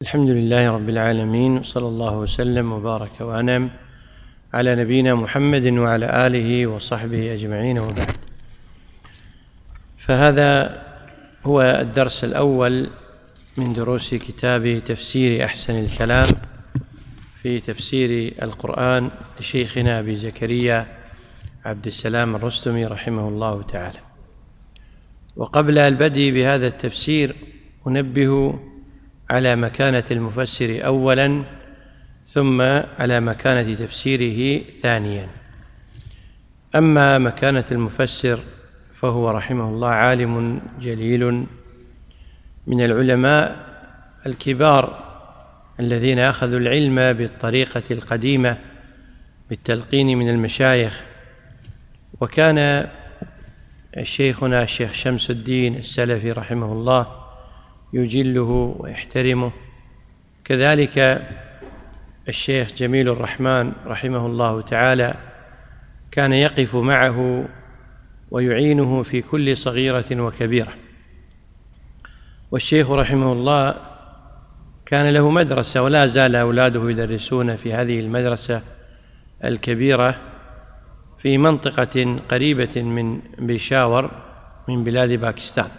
الحمد لله رب العالمين، وصلى الله وسلم وبارك وأنعم على نبينا محمد وعلى آله وصحبه أجمعين، وبعد. فهذا هو الدرس الأول من دروس كتاب تفسير أحسن الكلام في تفسير القرآن لشيخنا أبي زكريا عبد السلام الرستمي رحمه الله تعالى. وقبل البدء بهذا التفسير أنبه على مكانة المفسر أولاً، ثم على مكانة تفسيره ثانياً. أما مكانة المفسر فهو رحمه الله عالم جليل من العلماء الكبار الذين أخذوا العلم بالطريقة القديمة بالتلقين من المشايخ. وكان شيخنا الشيخ شمس الدين السلفي رحمه الله يجله ويحترمه، كذلك الشيخ جميل الرحمن رحمه الله تعالى كان يقف معه ويعينه في كل صغيرة وكبيرة. والشيخ رحمه الله كان له مدرسة، ولا زال أولاده يدرسون في هذه المدرسة الكبيرة في منطقة قريبة من بيشاور من بلاد باكستان.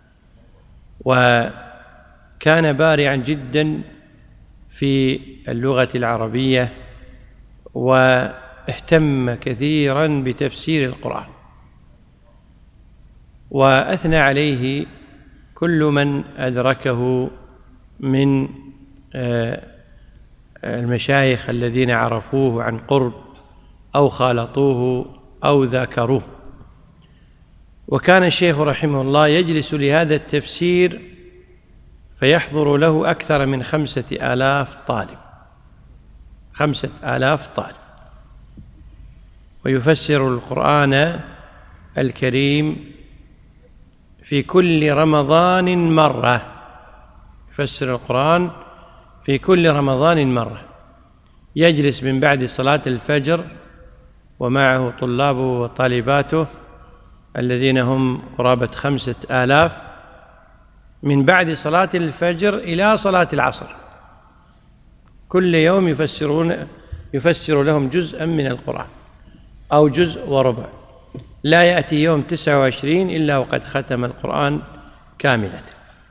وكان بارعا جدا في اللغة العربية، واهتم كثيرا بتفسير القرآن، وأثنى عليه كل من أدركه من المشايخ الذين عرفوه عن قرب أو خالطوه أو ذاكروه. وكان الشيخ رحمه الله يجلس لهذا التفسير فيحضر له أكثر من 5000 طالب، 5000 طالب، ويفسر القرآن الكريم في كل رمضان مرة، يفسر القرآن في كل رمضان مرة. يجلس من بعد صلاة الفجر ومعه طلابه وطالباته الذين هم قرابة 5000 من بعد صلاة الفجر إلى صلاة العصر، كل يوم يفسر لهم جزءا من القرآن أو جزء وربع. لا يأتي يوم 29 إلا وقد ختم القرآن كاملة.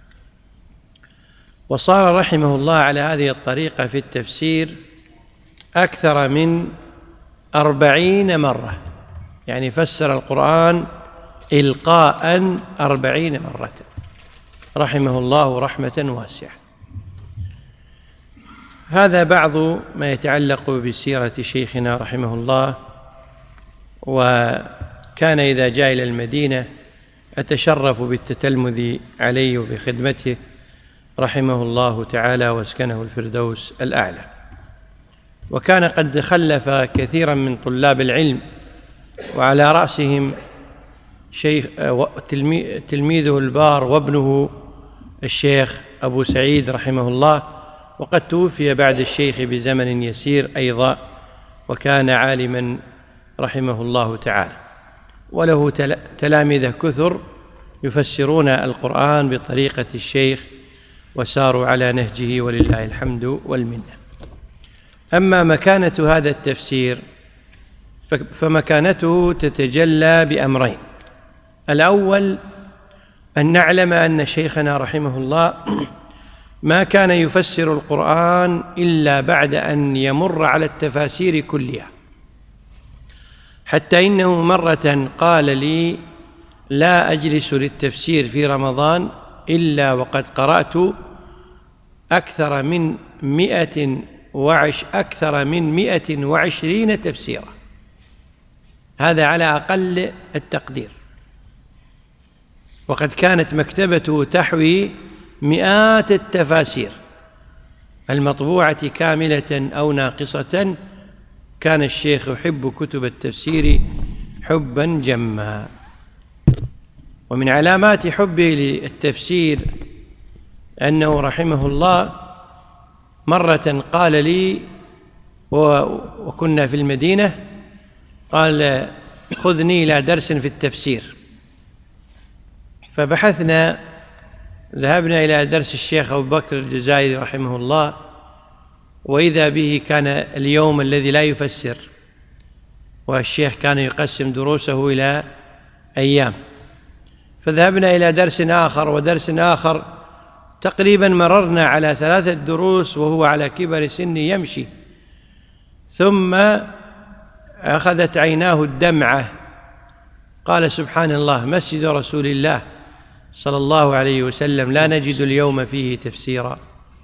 وصار رحمه الله على هذه الطريقة في التفسير أكثر من 40 مرة، يعني فسر القرآن إلقاء 40 مرة رحمه الله رحمة واسعة. هذا بعض ما يتعلق بسيرة شيخنا رحمه الله. وكان إذا جاء إلى المدينة أتشرف بالتتلمذ عليه وبخدمته رحمه الله تعالى واسكنه الفردوس الأعلى. وكان قد خلف كثيرا من طلاب العلم، وعلى رأسهم تلميذه البار وابنه الشيخ أبو سعيد رحمه الله، وقد توفي بعد الشيخ بزمن يسير أيضا، وكان عالما رحمه الله تعالى. وله تلاميذ كثر يفسرون القرآن بطريقة الشيخ وساروا على نهجه، ولله الحمد والمنة. أما مكانة هذا التفسير فمكانته تتجلى بأمرين. الأول أن نعلم أن شيخنا رحمه الله ما كان يفسر القرآن إلا بعد أن يمر على التفاسير كلها، حتى إنه مرة قال لي: لا أجلس للتفسير في رمضان إلا وقد قرأت أكثر من 120 تفسيرا. هذا على أقل التقدير. وقد كانت مكتبته تحوي مئات التفاسير المطبوعة كاملة أو ناقصة. كان الشيخ يحب كتب التفسير حبا جما. ومن علامات حبه للتفسير أنه رحمه الله مرة قال لي وكنا في المدينة، قال: خذني إلى درس في التفسير. فبحثنا ذهبنا إلى درس الشيخ أبو بكر الجزائري رحمه الله، وإذا به كان اليوم الذي لا يفسر، والشيخ كان يقسم دروسه إلى أيام، فذهبنا إلى درس آخر ودرس آخر، تقريبا مررنا على 3 دروس وهو على كبر سن يمشي، ثم أخذت عيناه الدمعة، قال سبحان الله، مسجد رسول الله صلى الله عليه وسلم لا نجد اليوم فيه تفسيرا.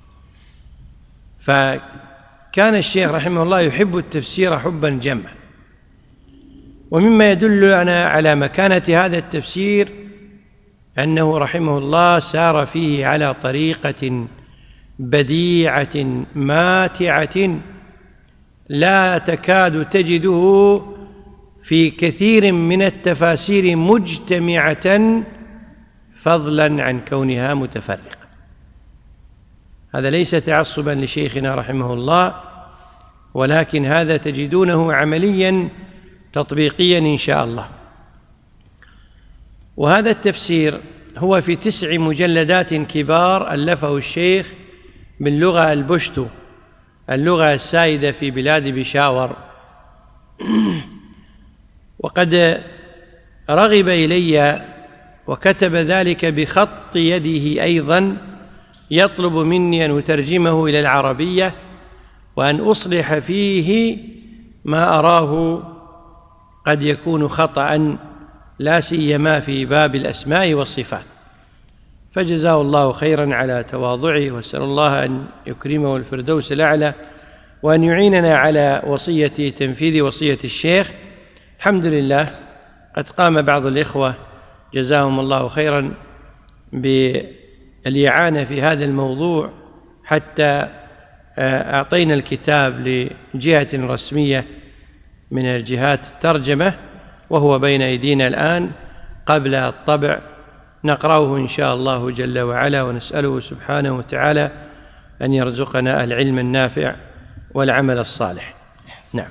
فكان الشيخ رحمه الله يحب التفسير حبا جما. ومما يدلنا على مكانة هذا التفسير أنه رحمه الله سار فيه على طريقة بديعة ماتعة لا تكاد تجده في كثير من التفاسير مجتمعة، فضلا عن كونها متفرقة. هذا ليس تعصبا لشيخنا رحمه الله، ولكن هذا تجدونه عمليا تطبيقيا إن شاء الله. وهذا التفسير هو في 9 مجلدات كبار ألفه الشيخ باللغة البشتو، اللغة السائدة في بلاد بشاور. وقد رغب إلي وكتب ذلك بخط يده أيضا، يطلب مني أن أترجمه إلى العربية وأن أصلح فيه ما أراه قد يكون خطأ، لا سيما في باب الأسماء والصفات. فجزاه الله خيرا على تواضعه، وأسأل الله أن يكرمه الفردوس الأعلى، وأن يعيننا على تنفيذ وصية الشيخ. الحمد لله، قد قام بعض الإخوة جزاهم الله خيرا بالإعانة في هذا الموضوع، حتى أعطينا الكتاب لجهة رسمية من الجهات الترجمة، وهو بين أيدينا الآن قبل الطبع، نقرأه إن شاء الله جل وعلا، ونسأله سبحانه وتعالى أن يرزقنا العلم النافع والعمل الصالح. نعم.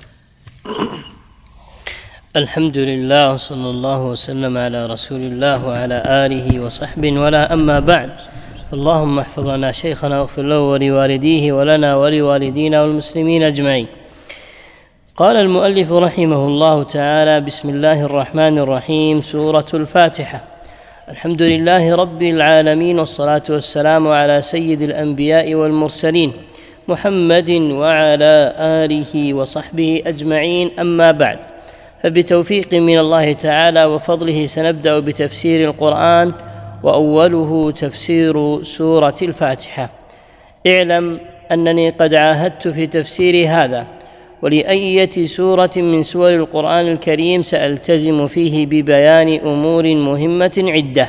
الحمد لله، وصلى الله وسلم على رسول الله وعلى آله وصحبه، ولا أما بعد، اللهم احفظ لنا شيخنا واغفر له ولوالديه ولنا ولوالدينا والمسلمين أجمعين. قال المؤلف رحمه الله تعالى: بسم الله الرحمن الرحيم. سورة الفاتحة. الحمد لله رب العالمين، والصلاة والسلام على سيد الأنبياء والمرسلين محمد وعلى آله وصحبه أجمعين. أما بعد، فبتوفيق من الله تعالى وفضله سنبدأ بتفسير القرآن، وأوله تفسير سورة الفاتحة. اعلم أنني قد عاهدت في تفسير هذا ولأية سورة من سور القرآن الكريم سألتزم فيه ببيان أمور مهمة عدة.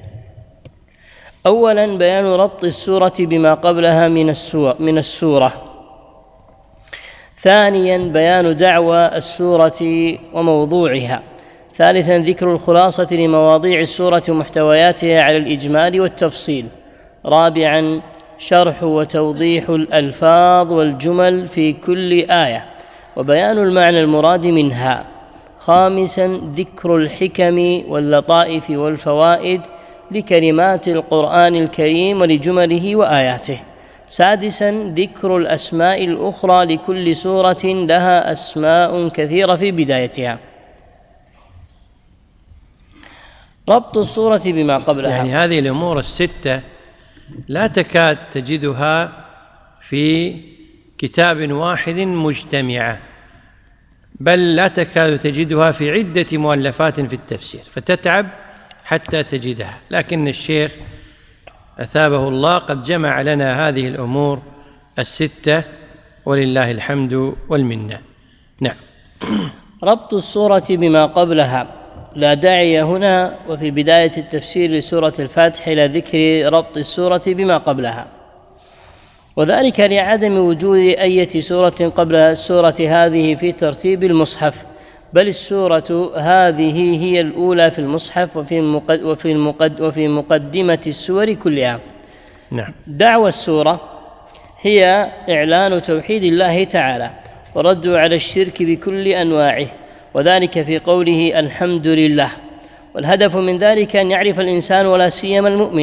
أولا، بيان ربط السورة بما قبلها من السورة. ثانيا، بيان دعوى السورة وموضوعها. ثالثا، ذكر الخلاصة لمواضيع السورة ومحتوياتها على الإجمال والتفصيل. رابعا، شرح وتوضيح الألفاظ والجمل في كل آية وبيان المعنى المراد منها. خامسا، ذكر الحكم واللطائف والفوائد لكلمات القرآن الكريم ولجمله وآياته. سادسا، ذكر الأسماء الأخرى لكل سورة لها أسماء كثيرة في بدايتها. ربط السورة بما قبلها، يعني هذه الأمور الستة لا تكاد تجدها في كتاب واحد مجتمعة، بل لا تكاد تجدها في عدة مؤلفات في التفسير، فتتعب حتى تجدها. لكن الشيخ أثابه الله قد جمع لنا هذه الأمور الستة، ولله الحمد والمنة. نعم. ربط السورة بما قبلها. لا داعي هنا وفي بداية التفسير لسورة الفاتحة إلى ذكر ربط السورة بما قبلها، وذلك لعدم وجود أي سورة قبل السورة هذه في ترتيب المصحف، بل السورة هذه هي الأولى في المصحف وفي مقدمة السور كلها. نعم. دعوى السورة هي إعلان توحيد الله تعالى ورد على الشرك بكل أنواعه، وذلك في قوله الحمد لله. والهدف من ذلك أن يعرف الإنسان ولا سيما المؤمن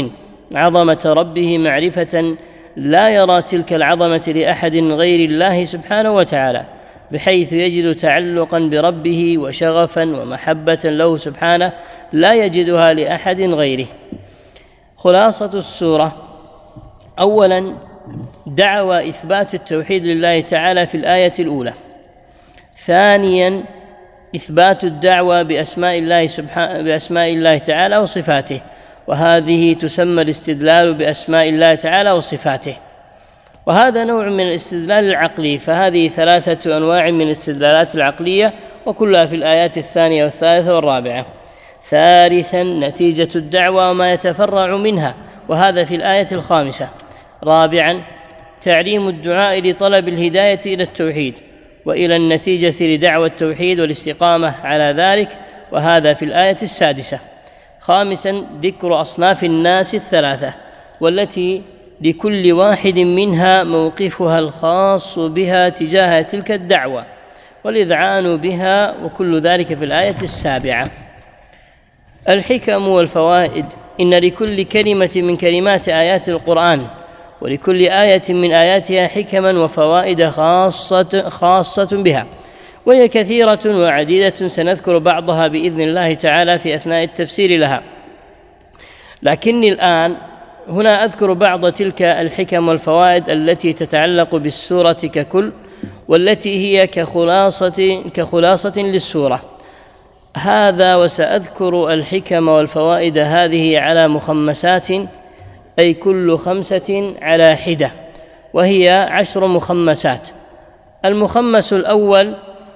عظمة ربه معرفة لا يرى تلك العظمة لأحد غير الله سبحانه وتعالى، بحيث يجد تعلقا بربه وشغفا ومحبة له سبحانه لا يجدها لأحد غيره. خلاصة السورة: أولا دعوى إثبات التوحيد لله تعالى في الآية الأولى. ثانيا إثبات الدعوى بأسماء الله تعالى وصفاته، وهذه تسمى الاستدلال بأسماء الله تعالى وصفاته، وهذا نوع من الاستدلال العقلي، فهذه 3 أنواع من الاستدلالات العقلية وكلها في الآيات 2 والثالثة والرابعة. ثالثا نتيجة الدعوى وما يتفرع منها، وهذا في الآية 5. رابعا تعليم الدعاء لطلب الهداية إلى التوحيد وإلى النتيجة لدعوى التوحيد والاستقامة على ذلك، وهذا في الآية 6. خامسا ذكر أصناف الناس 3، والتي لكل واحد منها موقفها الخاص بها تجاه تلك الدعوة والإذعان بها، وكل ذلك في الآية 7. الحكم والفوائد: إن لكل كلمة من كلمات آيات القرآن ولكل آية من آياتها حكما وفوائد خاصة بها، وهي كثيرة وعديدة، سنذكر بعضها بإذن الله تعالى في أثناء التفسير لها، لكني الآن هنا أذكر بعض تلك الحكم والفوائد التي تتعلق بالسورة ككل، والتي هي كخلاصة للسورة هذا. وسأذكر الحكم والفوائد هذه على مخمسات، أي كل 5 على حدة، وهي 10 مخمسات. المخمس الأول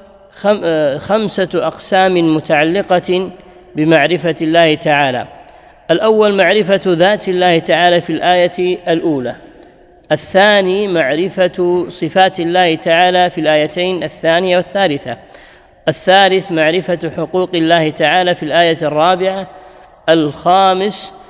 5 أقسام متعلقة بمعرفة الله تعالى. الأول معرفة ذات الله تعالى في الآية الأولى. الثاني معرفة صفات الله تعالى في الآيتين 2 والثالثة. الثالث معرفة حقوق الله تعالى في الآية 4. الخامس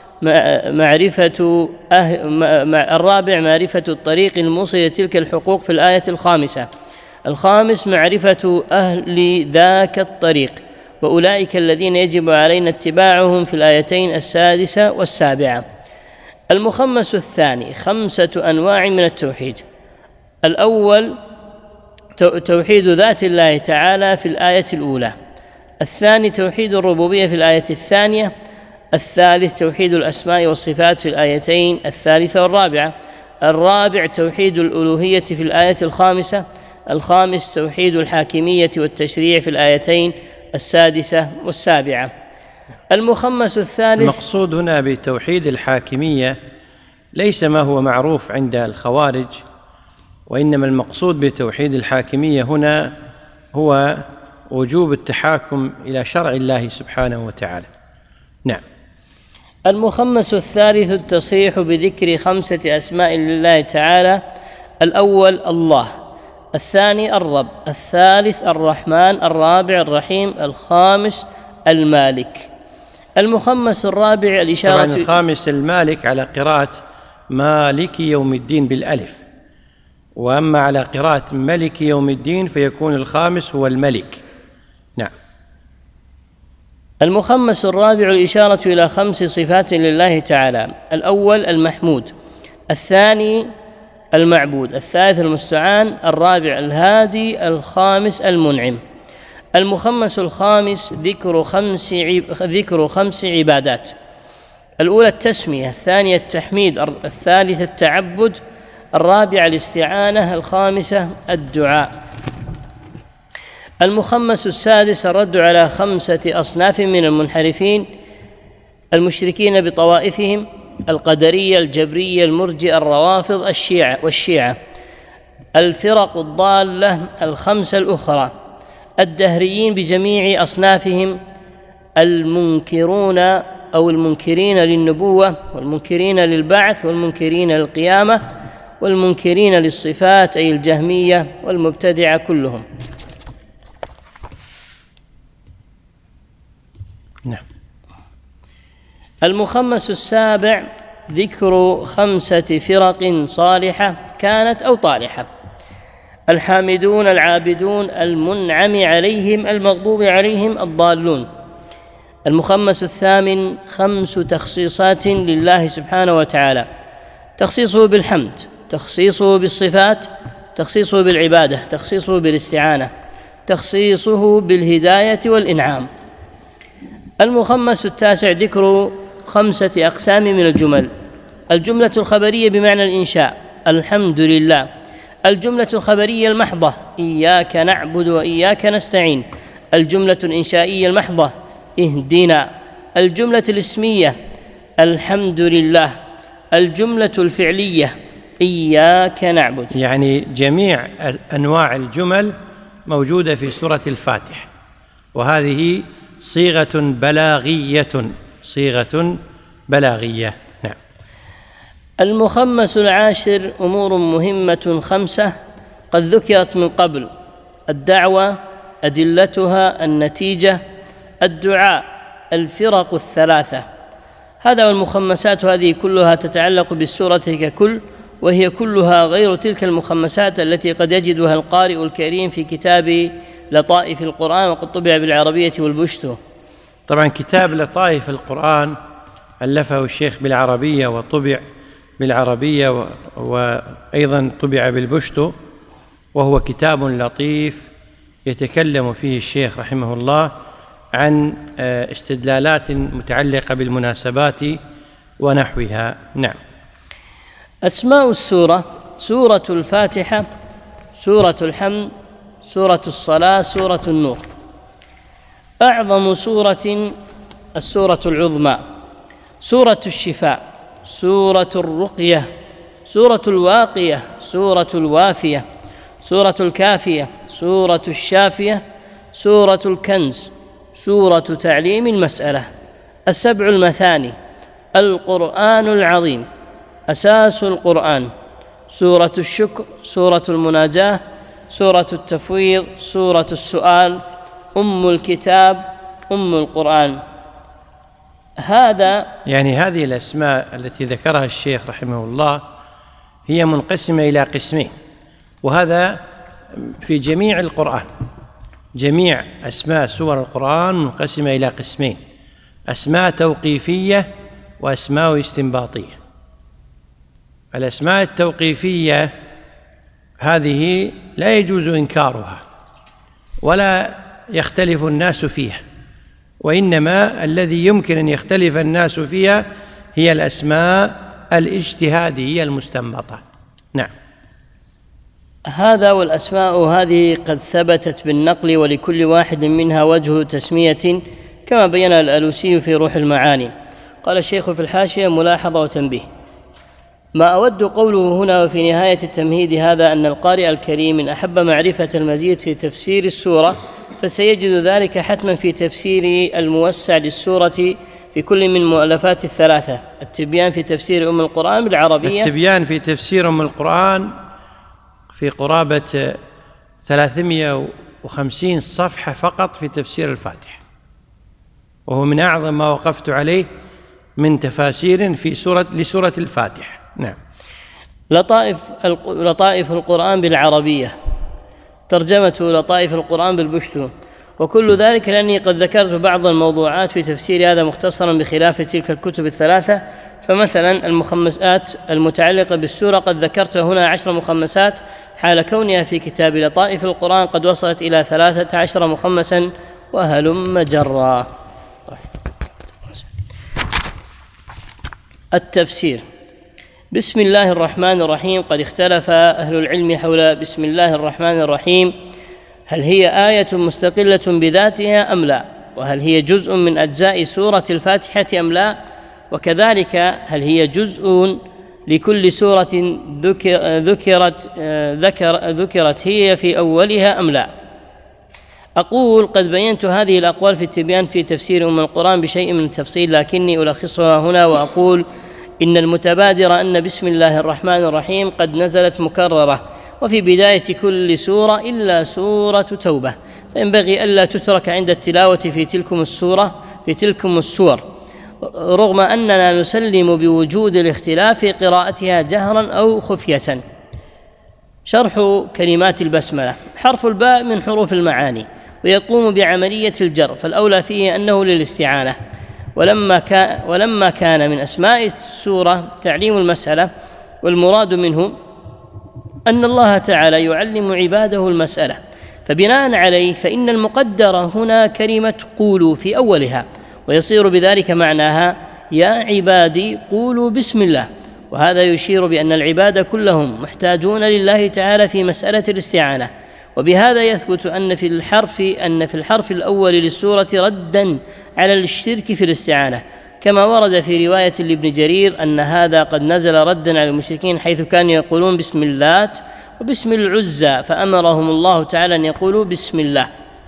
الرابع معرفة الطريق الموصل تلك الحقوق في الآية 5. الخامس معرفة أهل ذاك الطريق، وأولئك الذين يجب علينا اتباعهم في الآيتين 6 و7. المخمس الثاني 5 أنواع من التوحيد. الأول توحيد ذات الله تعالى في الآية الأولى. الثاني توحيد الربوبية في الآية 2. الثالث توحيد الأسماء والصفات في الآيتين 3 والرابعة. الرابع توحيد الألوهية في الآية 5. الخامس توحيد الحاكمية والتشريع في الآيتين 6 و7. المخمس الثالث: المقصود هنا بتوحيد الحاكمية ليس ما هو معروف عند الخوارج، وإنما المقصود بتوحيد الحاكمية هنا هو وجوب التحاكم إلى شرع الله سبحانه وتعالى. نعم. المخمس الثالث التصريح بذكر 5 أسماء لله تعالى. الأول الله، الثاني الرب، الثالث الرحمن، الرابع الرحيم، الخامس المالك. المخمس الرابع الإشارة. طبعا الخامس المالك على قراءة مالك يوم الدين بالألف، وأما على قراءة ملك يوم الدين فيكون الخامس هو الملك. نعم. المخمس الرابع الإشارة إلى 5 صفات لله تعالى. الأول المحمود، الثاني المعبود، الثالث المستعان، الرابع الهادي، الخامس المنعم. المخمس الخامس ذكر 5 عبادات. الأولى التسمية، الثانية التحميد، الثالثة التعبد، الرابعة الاستعانة، الخامسة الدعاء. المخمس السادس الرد على 5 أصناف من المنحرفين المشركين بطوائفهم: القدرية، الجبرية، المرجئة، الروافض، والشيعة. الفرق الضالة 5 الأخرى: الدهريين بجميع أصنافهم، المنكرون أو المنكرين للنبوة، والمنكرين للبعث، والمنكرين للقيامة، والمنكرين للصفات أي الجهمية، والمبتدعة كلهم. نعم. المخمس السابع ذكر 5 فرق صالحة كانت أو طالحة: الحامدون، العابدون، المنعم عليهم، المغضوب عليهم، الضالون. المخمس الثامن 5 تخصيصات لله سبحانه وتعالى: تخصيصه بالحمد، تخصيصه بالصفات، تخصيصه بالعبادة، تخصيصه بالاستعانة، تخصيصه بالهداية والإنعام. المخمس التاسع ذكر 5 أقسام من الجمل: الجملة الخبرية بمعنى الإنشاء، الحمد لله. الجملة الخبرية المحضة، إياك نعبد وإياك نستعين. الجملة الإنشائية المحضة، اهدنا. الجملة الاسمية، الحمد لله. الجملة الفعلية، إياك نعبد. يعني جميع أنواع الجمل موجودة في سورة الفاتحة، وهذه صيغة بلاغية. نعم. المخمس العاشر أمور مهمة 5 قد ذكرت من قبل: الدعوة، أدلتها، النتيجة، الدعاء، الفرق 3. هذا والمخمسات هذه كلها تتعلق بالسورة ككل، وهي كلها غير تلك المخمسات التي قد يجدها القارئ الكريم في كتاب لطائف القرآن، وقد طبع بالعربية والبشتو. طبعا كتاب لطائف القرآن ألفه الشيخ بالعربية وطبع بالعربية، وأيضا طبع بالبشتو، وهو كتاب لطيف يتكلم فيه الشيخ رحمه الله عن استدلالات متعلقة بالمناسبات ونحوها. نعم. أسماء السورة: سورة الفاتحة، سورة الحمد، سورة الصلاة، سورة النور. أعظم سورة السورة العظمى، سورة الشفاء، سورة الرقية، سورة الواقية، سورة الوافية، سورة الكافية، سورة الشافية، سورة الكنز، سورة تعليم المسألة. 7 المثاني: القرآن العظيم، أساس القرآن، سورة الشكر، سورة المناجاة، سورة التفويض، سورة السؤال، أم الكتاب، أم القرآن. هذه الأسماء التي ذكرها الشيخ رحمه الله هي منقسمة إلى قسمين، وهذا في جميع القرآن. جميع أسماء سور القرآن منقسمة إلى قسمين: أسماء توقيفية وأسماء استنباطية. الأسماء التوقيفية هذه لا يجوز إنكارها ولا يختلف الناس فيها، وإنما الذي يمكن أن يختلف الناس فيها هي الأسماء الاجتهادية المستنبطة. نعم. هذا والأسماء هذه قد ثبتت بالنقل، ولكل واحد منها وجه تسمية كما بين الألوسي في روح المعاني. قال الشيخ في الحاشية: ملاحظة وتنبيه. ما أود قوله هنا وفي نهاية التمهيد هذا أن القارئ الكريم إن أحب معرفة المزيد في تفسير السورة فسيجد ذلك حتما في تفسير الموسع للسورة في كل من مؤلفات 3: التبيان في تفسير أم القرآن بالعربية. التبيان في تفسير أم القرآن في قرابة 350 صفحة فقط في تفسير الفاتحة، وهو من أعظم ما وقفت عليه من تفاسير لسورة الفاتحة. نعم. لطائف القرآن بالعربية، ترجمة لطائف القرآن بالبشتو، وكل ذلك لأني قد ذكرت بعض الموضوعات في تفسير هذا مختصرا بخلاف تلك الكتب 3. فمثلا المخمسات المتعلقة بالسورة قد ذكرت هنا 10 مخمسات، حال كونها في كتاب لطائف القرآن قد وصلت إلى 13 مخمسا وهلم جرا. التفسير. بسم الله الرحمن الرحيم. قد اختلف أهل العلم حول بسم الله الرحمن الرحيم، هل هي آية مستقلة بذاتها أم لا؟ وهل هي جزء من أجزاء سورة الفاتحة أم لا؟ وكذلك هل هي جزء لكل سورة ذكرت هي في أولها أم لا؟ أقول قد بينت هذه الأقوال في التبيان في تفسير أم القرآن بشيء من التفصيل، لكني ألخصها هنا وأقول إن المتبادر أن بسم الله الرحمن الرحيم قد نزلت مكررة وفي بداية كل سورة إلا سورة توبة، فينبغي ألا تترك عند التلاوة في تلكم السور، رغم أننا نسلم بوجود الاختلاف في قراءتها جهرا أو خفية. شرح كلمات البسملة: حرف الباء من حروف المعاني، ويقوم بعملية الجر، فالأولى فيه أنه للاستعانة. ولما كان من أسماء السورة تعليم المسألة، والمراد منه أن الله تعالى يعلم عباده المسألة، فبناء عليه فإن المقدر هنا كلمة قولوا في أولها، ويصير بذلك معناها يا عبادي قولوا بسم الله. وهذا يشير بأن العباد كلهم محتاجون لله تعالى في مسألة الاستعانة. وبهذا يثبت أن في الحرف الأول للسورة ردا على الشرك في الاستعانة، كما ورد في رواية لابن جرير أن هذا قد نزل ردا على المشركين، حيث كانوا يقولون بسم اللات وبسم العزى، فأمرهم الله تعالى أن يقولوا بسم الله.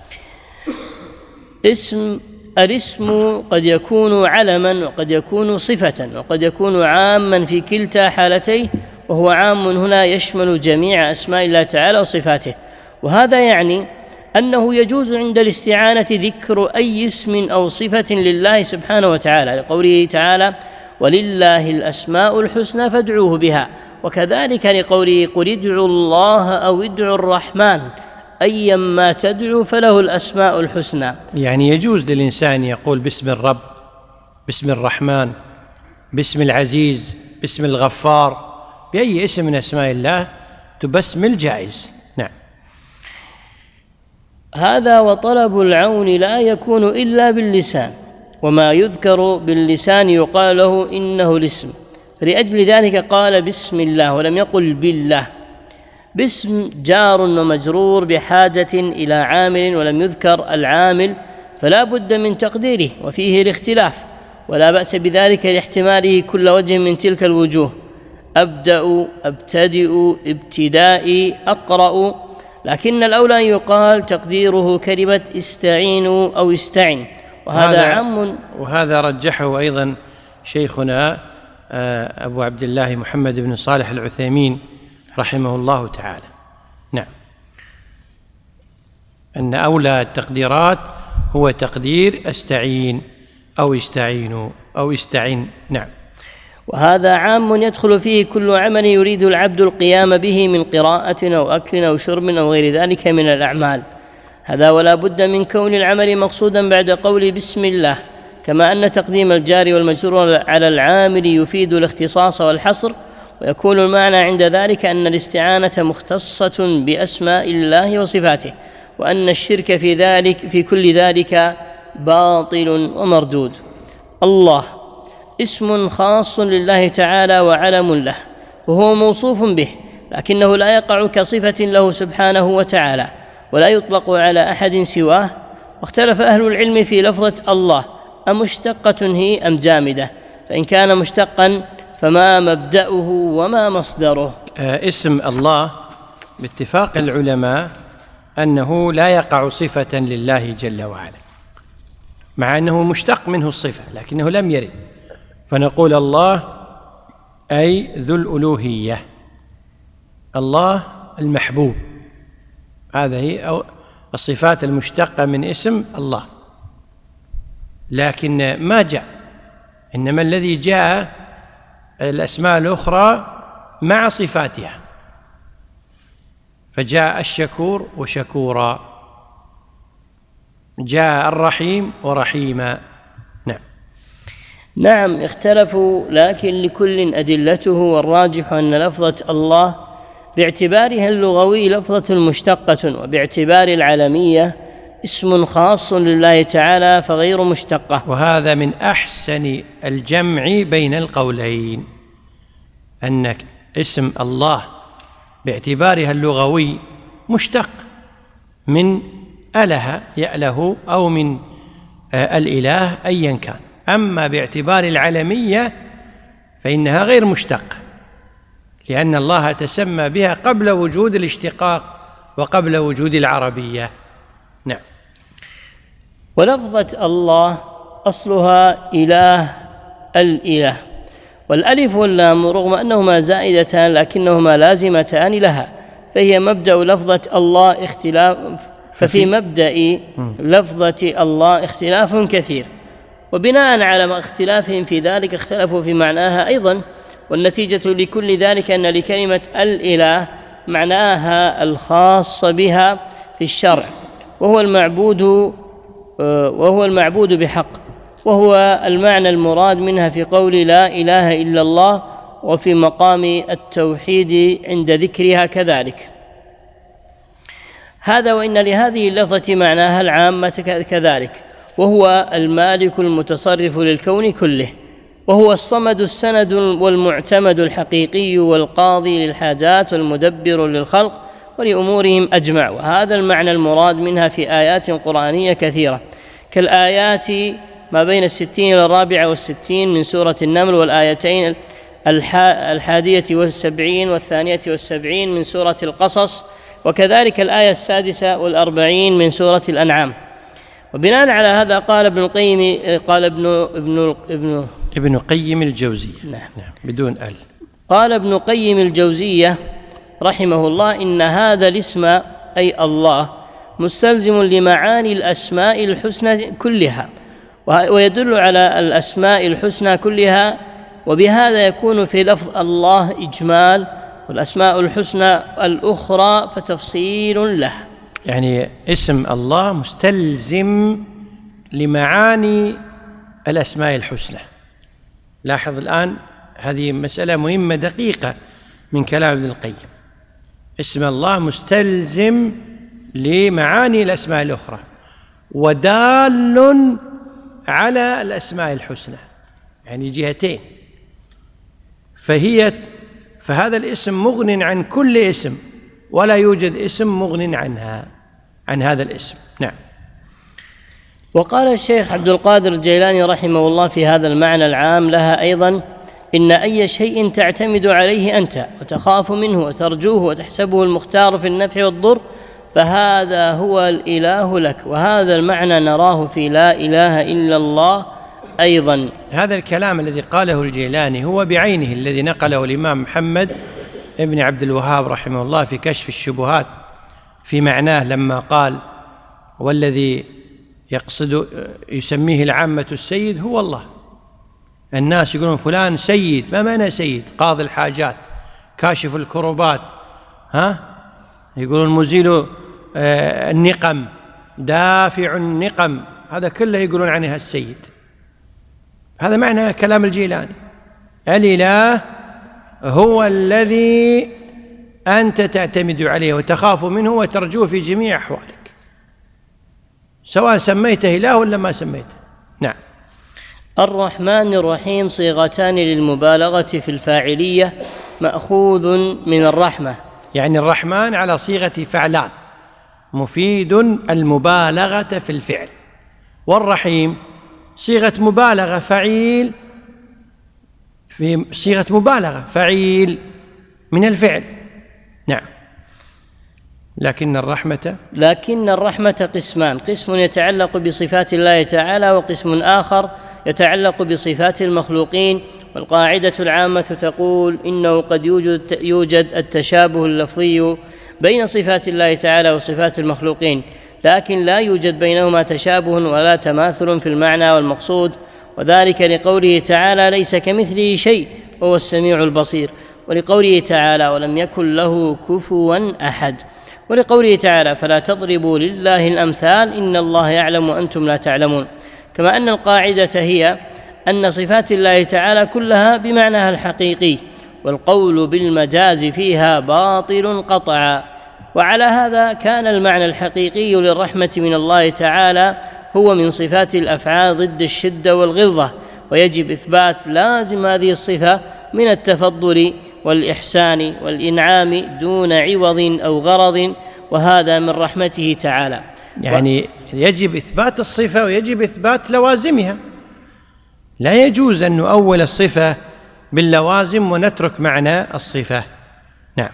الاسم قد يكون علما وقد يكون صفة وقد يكون عاما في كلتا حالتيه، وهو عام هنا يشمل جميع أسماء الله تعالى وصفاته. وهذا يعني أنه يجوز عند الاستعانة ذكر أي اسم أو صفة لله سبحانه وتعالى، لقوله تعالى ولله الأسماء الحسنى فادعوه بها، وكذلك لقوله قل ادعوا الله أو ادعوا الرحمن أيا ما تدعو فله الأسماء الحسنى. يعني يجوز للإنسان يقول باسم الرب، باسم الرحمن، باسم العزيز، باسم الغفار، بأي اسم من أسماء الله تبسمل جائز. نعم. هذا وطلب العون لا يكون إلا باللسان، وما يذكر باللسان يقال له إنه الاسم، لأجل ذلك قال بسم الله ولم يقل بالله. باسم جار ومجرور بحاجة إلى عامل ولم يذكر العامل، فلا بد من تقديره، وفيه الاختلاف، ولا بأس بذلك لاحتماله كل وجه من تلك الوجوه: أبدأ، أبتدئ، ابتدائي، أقرأ. لكن الأولى أن يقال تقديره كلمة استعينوا أو استعن، وهذا عام. وهذا رجحه أيضا شيخنا أبو عبد الله محمد بن صالح العثيمين رحمه الله تعالى. نعم، أن أولى التقديرات هو تقدير استعين أو استعينوا أو استعن. نعم. وهذا عام يدخل فيه كل عمل يريد العبد القيام به من قراءة أو أكل أو شرب أو غير ذلك من الأعمال. هذا ولا بد من كون العمل مقصودا بعد قول بسم الله، كما أن تقديم الجار والمجرور على العامل يفيد الاختصاص والحصر، ويكون المعنى عند ذلك أن الاستعانة مختصة بأسماء الله وصفاته، وأن الشرك في كل ذلك باطل ومردود. الله اسم خاص لله تعالى وعلم له، وهو موصوف به، لكنه لا يقع كصفة له سبحانه وتعالى، ولا يطلق على أحد سواه. واختلف أهل العلم في لفظة الله أمشتقة هي أم جامدة، فإن كان مشتقا فما مبدأه وما مصدره. اسم الله باتفاق العلماء أنه لا يقع صفة لله جل وعلا، مع أنه مشتق منه الصفة لكنه لم يرد، فنقول الله أي ذو الألوهية، الله المحبوب، هذا هي الصفات المشتقة من اسم الله. لكن ما جاء، إنما الذي جاء الأسماء الأخرى مع صفاتها، فجاء الشكور وشكورا، جاء الرحيم ورحيما. نعم، اختلفوا، لكن لكل أدلته، والراجح أن لفظة الله باعتبارها اللغوي لفظة مشتقة، وباعتبار العلمية اسم خاص لله تعالى فغير مشتقة. وهذا من أحسن الجمع بين القولين، أن اسم الله باعتبارها اللغوي مشتق من أله يأله أو من الإله أيا كان، أما باعتبار العلمية فإنها غير مشتقة، لأن الله تسمى بها قبل وجود الاشتقاق وقبل وجود العربية. نعم. ولفظة الله أصلها إله، الإله، والألف واللام رغم أنهما زائدتان لكنهما لازمتان لها، فهي مبدأ لفظة الله اختلاف، ففي مبدأ لفظة الله اختلاف كثير، وبناء على اختلافهم في ذلك اختلفوا في معناها أيضا. والنتيجة لكل ذلك أن لكلمة الإله معناها الخاص بها في الشرع، وهو المعبود بحق، وهو المعنى المراد منها في قول لا إله إلا الله، وفي مقام التوحيد عند ذكرها كذلك. هذا وإن لهذه اللفظة معناها العامة كذلك، وهو المالك المتصرف للكون كله، وهو الصمد السند والمعتمد الحقيقي والقاضي للحاجات والمدبر للخلق ولأمورهم أجمع. وهذا المعنى المراد منها في آيات قرآنية كثيرة، كالآيات ما بين 60 إلى 64 من سورة النمل، والآيتين 71 و72 من سورة القصص، وكذلك الآية 46 من سورة الأنعام. وبناء على هذا قال ابن القيم ابن قيم الجوزية، نعم بدون ال. قال ابن قيم الجوزية رحمه الله: إن هذا الاسم أي الله مستلزم لمعاني الأسماء الحسنى كلها، ويدل على الأسماء الحسنى كلها، وبهذا يكون في لفظ الله إجمال، والأسماء الحسنى الأخرى فتفصيل له. يعني اسم الله مستلزم لمعاني الأسماء الحسنى. لاحظ الآن، هذه مسألة مهمة دقيقة من كلام ابن القيم. اسم الله مستلزم لمعاني الأسماء الأخرى، ودال على الأسماء الحسنى، يعني جهتين. فهذا الاسم مغن عن كل اسم، ولا يوجد اسم مغن عن هذا الاسم. نعم. وقال الشيخ عبد القادر الجيلاني رحمه الله في هذا المعنى العام لها أيضا: إن أي شيء تعتمد عليه أنت وتخاف منه وترجوه وتحسبه المختار في النفع والضر، فهذا هو الإله لك. وهذا المعنى نراه في لا إله إلا الله أيضا. هذا الكلام الذي قاله الجيلاني هو بعينه الذي نقله الإمام محمد ابن عبد الوهاب رحمه الله في كشف الشبهات في معناه، لما قال: والذي يسميه العامة السيد هو الله. الناس يقولون فلان سيد، ما معنى سيد؟ قاضي الحاجات، كاشف الكربات، يقولون مزيل النقم، دافع النقم، هذا كله يقولون عنها السيد. هذا معنى كلام الجيلاني: الإله هو الذي أنت تعتمد عليه وتخاف منه وترجوه في جميع أحوالك، سواء سميته إله ولا ما سميته. نعم. الرحمن الرحيم صيغتان للمبالغة في الفاعلية، مأخوذ من الرحمة، يعني الرحمن على صيغة فعلان، مفيد المبالغة في الفعل، والرحيم صيغة مبالغة فعيل، في صيغة مبالغة فعيل من الفعل. نعم. لكن الرحمة قسمان: قسم يتعلق بصفات الله تعالى، وقسم آخر يتعلق بصفات المخلوقين. والقاعدة العامة تقول: إنه قد يوجد التشابه اللفظي بين صفات الله تعالى وصفات المخلوقين، لكن لا يوجد بينهما تشابه ولا تماثل في المعنى والمقصود، وذلك لقوله تعالى: ليس كمثله شيء وهو السميع البصير، ولقوله تعالى: ولم يكن له كفوا أحد، ولقوله تعالى: فلا تضربوا لله الأمثال إن الله يعلم وأنتم لا تعلمون. كما أن القاعدة هي أن صفات الله تعالى كلها بمعناها الحقيقي، والقول بالمجاز فيها باطل قطعا. وعلى هذا كان المعنى الحقيقي للرحمة من الله تعالى هو من صفات الأفعال ضد الشدة والغلظة، ويجب إثبات لازم هذه الصفة من التفضل والإحسان والإنعام دون عوض أو غرض، وهذا من رحمته تعالى. يعني يجب إثبات الصفة ويجب إثبات لوازمها، لا يجوز أن نؤول الصفة باللوازم ونترك معنى الصفة. نعم.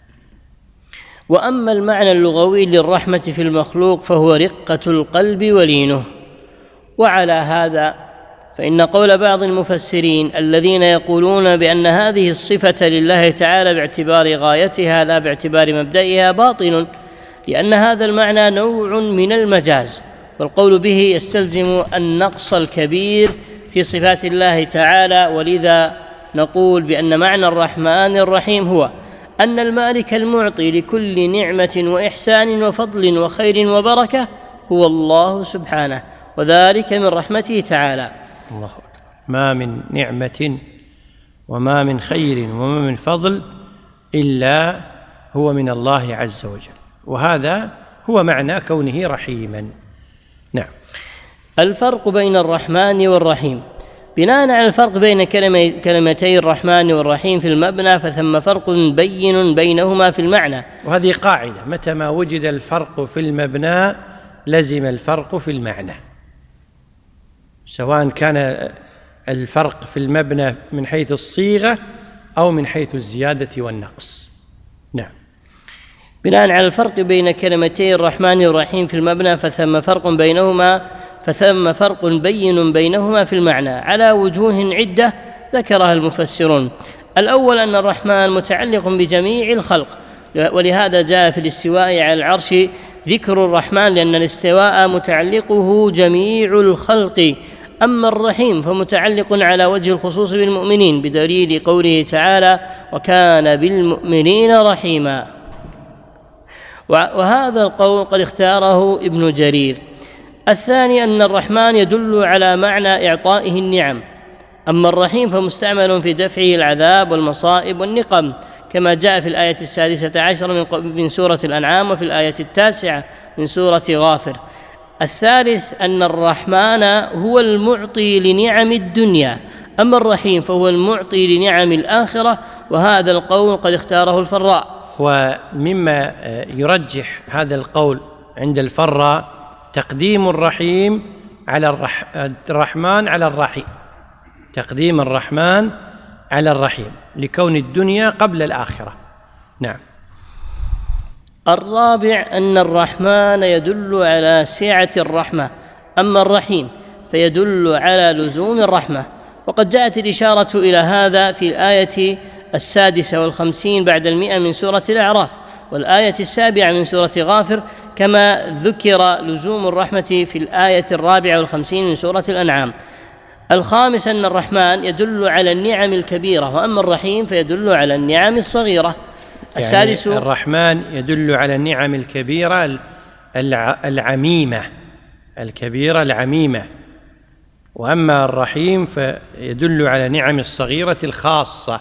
وأما المعنى اللغوي للرحمة في المخلوق فهو رقة القلب ولينه. وعلى هذا فإن قول بعض المفسرين الذين يقولون بأن هذه الصفة لله تعالى باعتبار غايتها لا باعتبار مبدئها باطل، لأن هذا المعنى نوع من المجاز، والقول به يستلزم النقص الكبير في صفات الله تعالى. ولذا نقول بأن معنى الرحمن الرحيم هو أن المالك المعطي لكل نعمة وإحسان وفضل وخير وبركة هو الله سبحانه، وذلك من رحمته تعالى. الله أكبر. ما من نعمة وما من خير وما من فضل إلا هو من الله عز وجل، وهذا هو معنى كونه رحيما. نعم. الفرق بين الرحمن والرحيم. بناء على الفرق بين كلمتي الرحمن والرحيم في المبنى، فثم فرق بين بينهما في المعنى. وهذه قاعدة: متى ما وجد الفرق في المبنى لزم الفرق في المعنى، سواء كان الفرق في المبنى من حيث الصيغة أو من حيث الزيادة والنقص. نعم. بناء على الفرق بين كلمتي الرحمن والرحيم في المبنى، فثم فرق بين بينهما في المعنى على وجوه عدة ذكرها المفسرون. الأول أن الرحمن متعلق بجميع الخلق، ولهذا جاء في الاستواء على العرش ذكر الرحمن، لأن الاستواء متعلقه جميع الخلق. أما الرحيم فمتعلق على وجه الخصوص بالمؤمنين، بدليل قوله تعالى: وكان بالمؤمنين رحيما. وهذا القول قد اختاره ابن جرير. الثاني أن الرحمن يدل على معنى إعطائه النعم، أما الرحيم فمستعمل في دفعه العذاب والمصائب والنقم، كما جاء في الآية 16 من سورة الأنعام، وفي الآية 9 من سورة غافر. الثالث أن الرحمن هو المعطي لنعم الدنيا، أما الرحيم فهو المعطي لنعم الآخرة، وهذا القول قد اختاره الفراء. ومما يرجح هذا القول عند الفراء تقديم الرحيم على الرحمن على الرحيم، تقديم الرحمن على الرحيم لكون الدنيا قبل الآخرة. نعم. الرابع أن الرحمن يدل على سعة الرحمة، أما الرحيم فيدل على لزوم الرحمة، وقد جاءت الإشارة إلى هذا في الآية 56 بعد 100 من سورة الأعراف، والآية 7 من سورة غافر، كما ذكر لزوم الرحمة في الآية 54 من سورة الأنعام. الخامس أن الرحمن يدل على النعم الكبيرة، وأما الرحيم فيدل على النعم الصغيرة. السادس يعني الرحمن يدل على النعم الكبيرة العميمة، الكبيرة العميمة، وأما الرحيم فيدل على نعم الصغيرة الخاصة،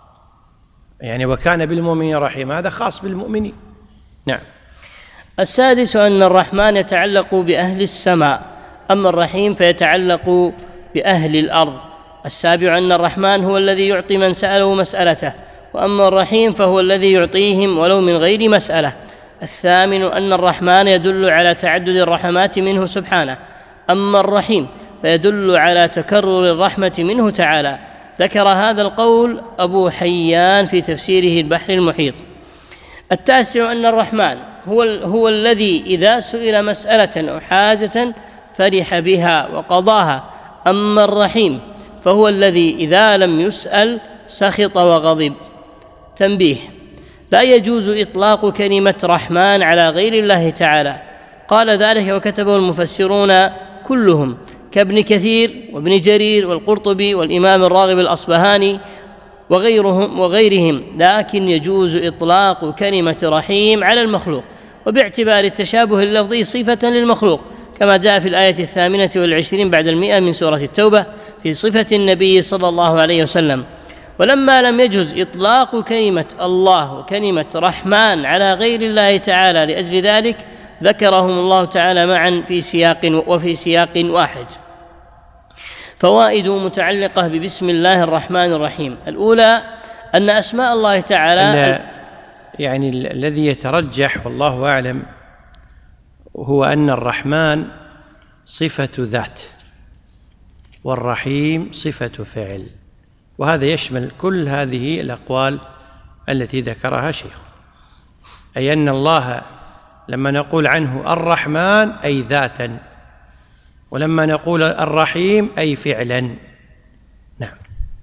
يعني وكان بالمؤمنين رحيما، هذا خاص بالمؤمنين. نعم. السادس أن الرحمن يتعلق بأهل السماء، أما الرحيم فيتعلق بأهل الأرض. السابع أن الرحمن هو الذي يعطي من سأله مسألته، وأما الرحيم فهو الذي يعطيهم ولو من غير مسألة. الثامن أن الرحمن يدل على تعدد الرحمات منه سبحانه، أما الرحيم فيدل على تكرر الرحمة منه تعالى. ذكر هذا القول أبو حيان في تفسيره البحر المحيط. التاسع أن الرحمن هو الذي إذا سئل مسألة أو حاجة فرح بها وقضاها، أما الرحيم فهو الذي إذا لم يسأل سخط وغضب. تنبيه: لا يجوز إطلاق كلمة رحمن على غير الله تعالى، قال ذلك وكتبه المفسرون كلهم كابن كثير وابن جرير والقرطبي والإمام الراغب الأصبهاني وغيرهم، لكن يجوز إطلاق كلمة رحيم على المخلوق، وباعتبار التشابه اللفظي صفة للمخلوق، كما جاء في الآية 28 بعد 100 من سورة التوبة في صفة النبي صلى الله عليه وسلم. ولما لم يجوز إطلاق كلمة الله وكلمة رحمن على غير الله تعالى، لأجل ذلك ذكرهم الله تعالى معا في سياق واحد. فوائد متعلقة ببسم الله الرحمن الرحيم: الأولى أن أسماء الله تعالى يعني الذي يترجح والله أعلم هو أن الرحمن صفة ذات والرحيم صفة فعل، وهذا يشمل كل هذه الأقوال التي ذكرها شيخ، أي أن الله لما نقول عنه الرحمن أي ذاتا، ولما نقول الرحيم أي فعلا. نعم.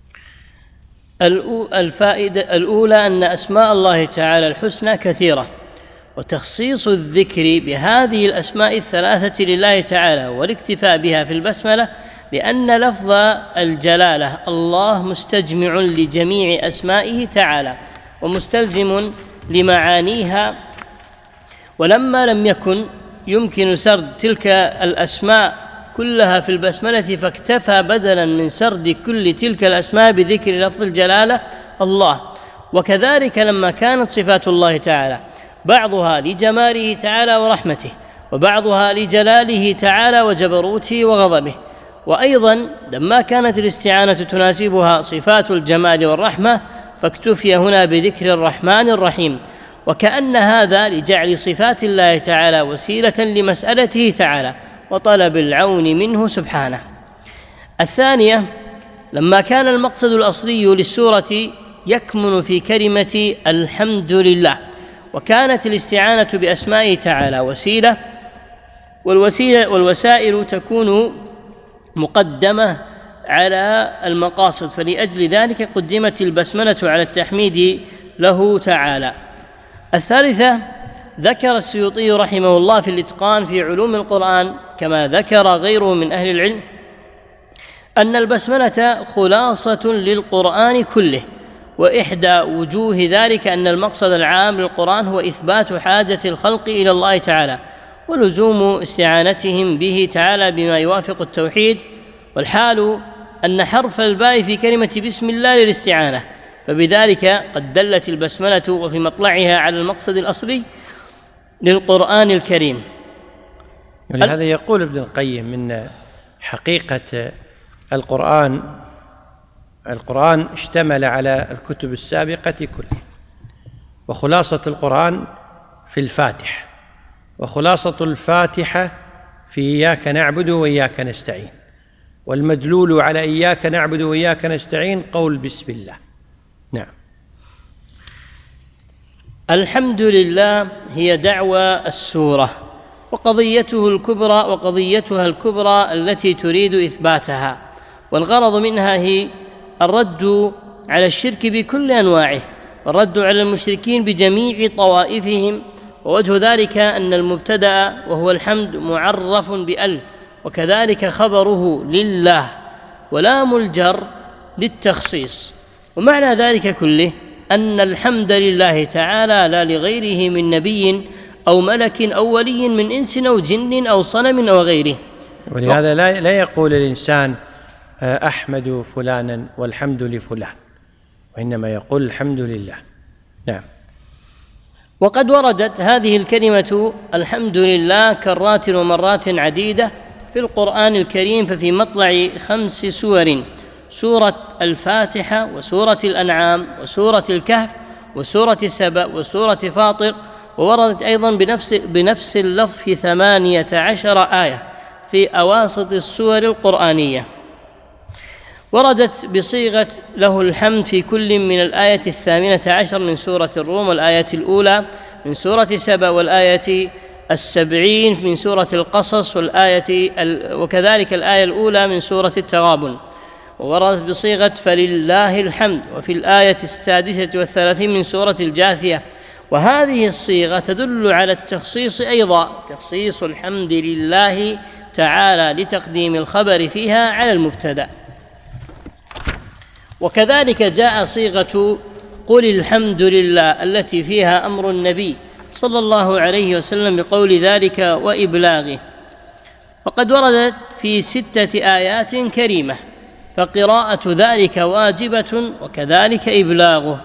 الفائدة الأولى أن أسماء الله تعالى الحسنى كثيرة، وتخصيص الذكر بهذه الأسماء الثلاثة لله تعالى والاكتفاء بها في البسملة لأن لفظ الجلالة الله مستجمع لجميع أسمائه تعالى ومستلزم لمعانيها، ولما لم يكن يمكن سرد تلك الأسماء كلها في البسملة، فاكتفى بدلا من سرد كل تلك الأسماء بذكر لفظ الجلالة الله. وكذلك لما كانت صفات الله تعالى بعضها لجماله تعالى ورحمته، وبعضها لجلاله تعالى وجبروته وغضبه، وأيضا لما كانت الاستعانة تناسبها صفات الجمال والرحمة فاكتفي هنا بذكر الرحمن الرحيم، وكأن هذا لجعل صفات الله تعالى وسيلة لمسألته تعالى وطلب العون منه سبحانه. الثانية، لما كان المقصد الأصلي للسورة يكمن في كلمة الحمد لله، وكانت الاستعانة بأسمائه تعالى وسيلة، والوسائل تكون مقدمة على المقاصد، فلأجل ذلك قدمت البسملة على التحميد له تعالى. الثالثة، ذكر السيوطي رحمه الله في الإتقان في علوم القرآن كما ذكر غيره من أهل العلم أن البسملة خلاصة للقرآن كله، وإحدى وجوه ذلك أن المقصد العام للقرآن هو إثبات حاجة الخلق إلى الله تعالى ولزوم استعانتهم به تعالى بما يوافق التوحيد، والحال أن حرف الباء في كلمة بسم الله للاستعانة، فبذلك قد دلت البسملة وفي مطلعها على المقصد الأصلي للقرآن الكريم. ولهذا يقول ابن القيم من حقيقة القرآن اشتمل على الكتب السابقة كلها، وخلاصة القرآن في الفاتحة، وخلاصة الفاتحة في إياك نعبد وإياك نستعين، والمدلول على إياك نعبد وإياك نستعين قول بسم الله. نعم. الحمد لله هي دعوى السورة وقضيتها الكبرى التي تريد إثباتها، والغرض منها هي الرد على الشرك بكل أنواعه، والرد على المشركين بجميع طوائفهم. ووجه ذلك أن المبتدأ وهو الحمد معرف بأل، وكذلك خبره لله، ولام الجر للتخصيص. ومعنى ذلك كله أن الحمد لله تعالى لا لغيره من نبي أو ملك أو ولي من إنس أو جن أو صنم أو غيره. ولهذا لا يقول الإنسان أحمد فلانا والحمد لفلان، وإنما يقول الحمد لله. نعم. وقد وردت هذه الكلمة الحمد لله كرات ومرات عديدة في القرآن الكريم، ففي مطلع 5 سور: سورة الفاتحة، وسورة الأنعام، وسورة الكهف، وسورة سبأ، وسورة فاطر. ووردت أيضا بنفس اللفظ في 18 آية في أواسط السور القرآنية. وردت بصيغة له الحمد في كل من الآية 18 من سورة الروم، والآية الأولى من سورة سبأ، والآية 70 من سورة القصص، وكذلك الآية الأولى من سورة التغابن. ووردت بصيغة فلله الحمد وفي الآية 36 من سورة الجاثية. وهذه الصيغة تدل على التخصيص أيضا، تخصيص الحمد لله تعالى لتقديم الخبر فيها على المبتدأ. وكذلك جاء صيغة قل الحمد لله التي فيها أمر النبي صلى الله عليه وسلم بقول ذلك وإبلاغه، وقد وردت في 6 آيات كريمة، فقراءة ذلك واجبة وكذلك إبلاغه.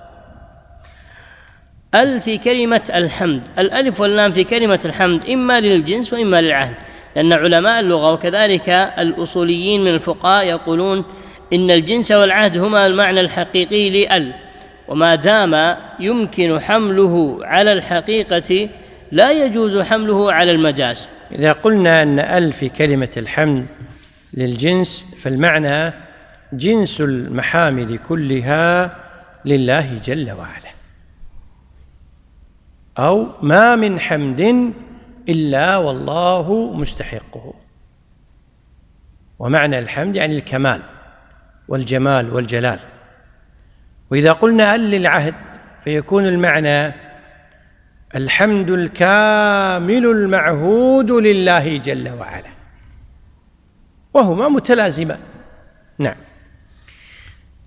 في كلمة الحمد، الألف واللام في كلمة الحمد إما للجنس وإما للعهد، لأن علماء اللغة وكذلك الأصوليين من الفقهاء يقولون إن الجنس والعهد هما المعنى الحقيقي لأل، وما دام يمكن حمله على الحقيقة لا يجوز حمله على المجاز. إذا قلنا أن أل في كلمة الحمد للجنس فالمعنى جنس المحامد كلها لله جل وعلا، أو ما من حمد إلا والله مستحقه. ومعنى الحمد يعني الكمال والجمال والجلال. وإذا قلنا أل للعهد فيكون المعنى الحمد الكامل المعهود لله جل وعلا، وهما متلازمان. نعم.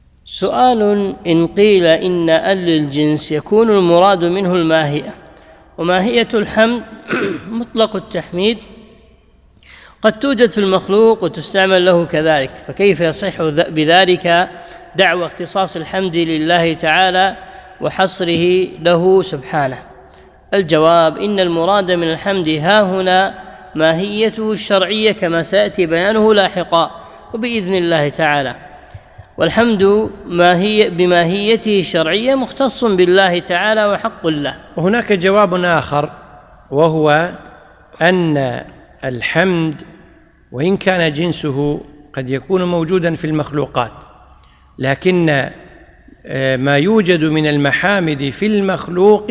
سؤال: إن قيل إن أل الجنس يكون المراد منه الماهية، وماهية الحمد مطلق التحميد قد توجد في المخلوق وتستعمل له كذلك، فكيف يصح بذلك دعوى اختصاص الحمد لله تعالى وحصره له سبحانه؟ الجواب: إن المراد من الحمد ها هنا ماهيته الشرعية كما سيأتي بيانه لاحقا وبإذن الله تعالى، والحمد بماهيته الشرعية مختص بالله تعالى وحق الله. وهناك جواب آخر، وهو أن الحمد وإن كان جنسه قد يكون موجودا في المخلوقات، لكن ما يوجد من المحامد في المخلوق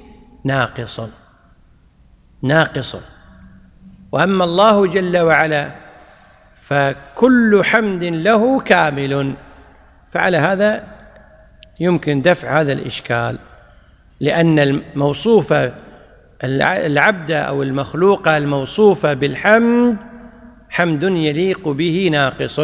ناقص، وأما الله جل وعلا فكل حمد له كامل. فعلى هذا يمكن دفع هذا الإشكال، لأن الموصوف العبد أو المخلوق الموصوف بالحمد حمد يليق به ناقص،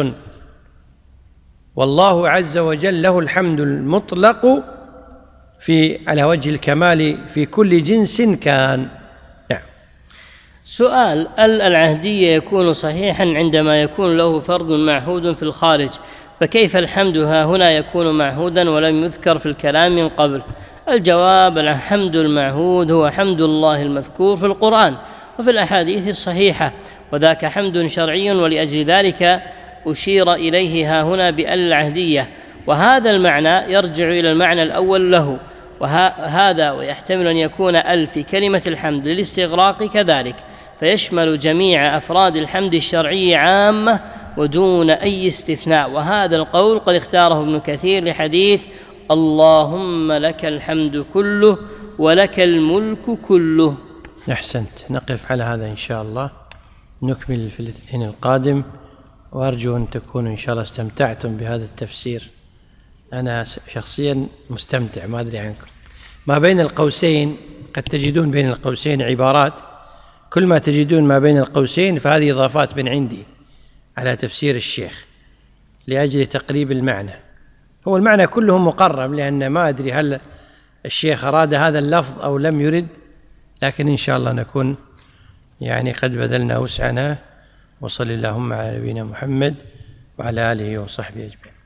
والله عز وجل له الحمد المطلق على وجه الكمال في كل جنس كان. نعم. سؤال: العهدية يكون صحيحا عندما يكون له فرض معهود في الخارج، فكيف الحمد ها هنا يكون معهودا ولم يذكر في الكلام من قبل؟ الجواب: الحمد المعهود هو حمد الله المذكور في القرآن وفي الأحاديث الصحيحة، وذاك حمد شرعي، ولأجل ذلك أشير إليه ها هنا بالعهدية، وهذا المعنى يرجع إلى المعنى الأول له، وهذا ويحتمل أن يكون في كلمة الحمد للاستغراق كذلك، فيشمل جميع أفراد الحمد الشرعي عامة ودون أي استثناء، وهذا القول قد اختاره ابن كثير لحديث اللهم لك الحمد كله ولك الملك كله. أحسنت. نقف على هذا إن شاء الله، نكمل في الاثنين القادم، وأرجو أن تكونوا إن شاء الله استمتعتم بهذا التفسير. أنا شخصيا مستمتع، ما أدري عنكم. ما بين القوسين قد تجدون بين القوسين عبارات، كل ما تجدون ما بين القوسين فهذه إضافات من عندي على تفسير الشيخ لأجل تقريب المعنى. هو المعنى كله مقرب، لأن ما أدري هل الشيخ أراد هذا اللفظ أو لم يرد، لكن إن شاء الله نكون قد بذلنا وسعنا. وصل اللهم على نبينا محمد وعلى آله وصحبه أجمعين.